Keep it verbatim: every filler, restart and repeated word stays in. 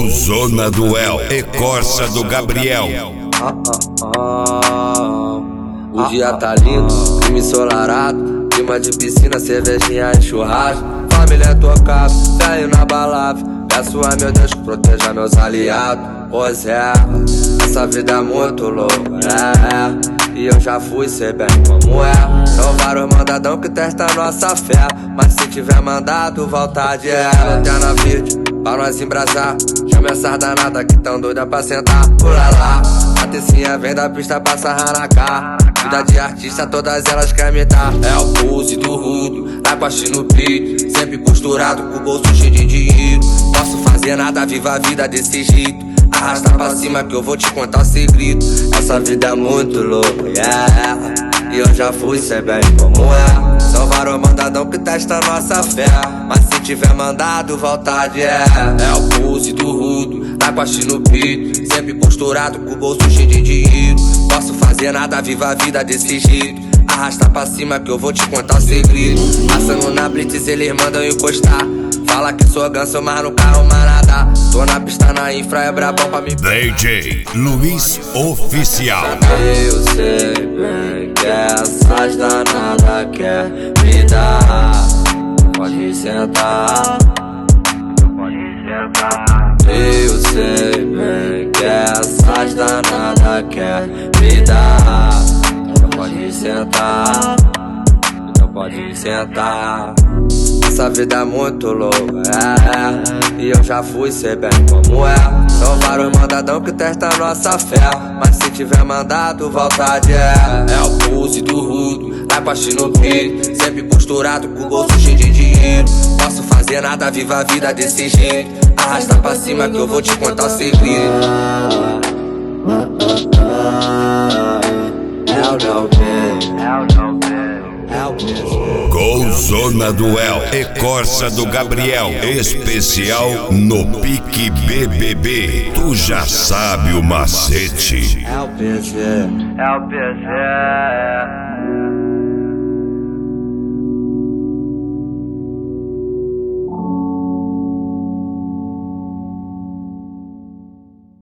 Golzona do El e Corsa do Gabriel. Ah, ah, ah. O dia tá lindo, clima ensolarado, clima de piscina, cervejinha e churrasco. Família tocada, velho na balada. Peço a meu Deus que proteja meus aliados. Pois é, essa vida é muito louca, é, é. E eu já fui, sei bem como é. São vários mandadão que testam nossa fé, mas se tiver mandado, volta de é. Lanterna verde, pra nós embrasar. Chama essas danadas que tão doida pra sentar. Pula lá, a tecinha vem da pista pra sarrar na cara. Vida de artista, todas elas querem me dar. É o pulse do rudo, na costa no peito, sempre posturado, com o bolso cheio de dinheiro. Posso fazer nada, viva a vida desse jeito. Arrasta pra cima que eu vou te contar o segredo. Essa vida é muito louca, yeah. E eu já fui, sei bem como é. São vários mandadão que testam nossa fé, mas se tiver mandado, volta de é. É o pulse do rudo, na costa no peito, sempre posturado, com o bolso cheio de dinheiro. Posso fazer nada, viva a vida desse jeito. Arrasta pra cima que eu vou te contar o segredo. Passando na blitz, eles mandam encostar. Fala que sou ganso, mas no carro manada. Tô na pista, na infra, é brabão pra me D J Luiz Oficial. Eu sei bem que essas danadas quer me dar. Pode sentar, pode sentar. Eu sei bem que essas danadas quer me dar. Pode sentar, então pode sentar. Essa vida é muito louca, é, é. E eu já fui, sei bem como é. São vários mandadão que testam nossa fé, mas se tiver mandado, volta de é. É o pulse do rudo, na costa no peito, sempre posturado, com o bolso cheio de dinheiro. Posso fazer nada, viva a vida desse jeito. Arrasta pra cima que eu vou te contar o segredo. Golzona do El e Corsa do Gabriel. Especial no Pique B B B. Tu já sabe o macete. É o P C. É o P C.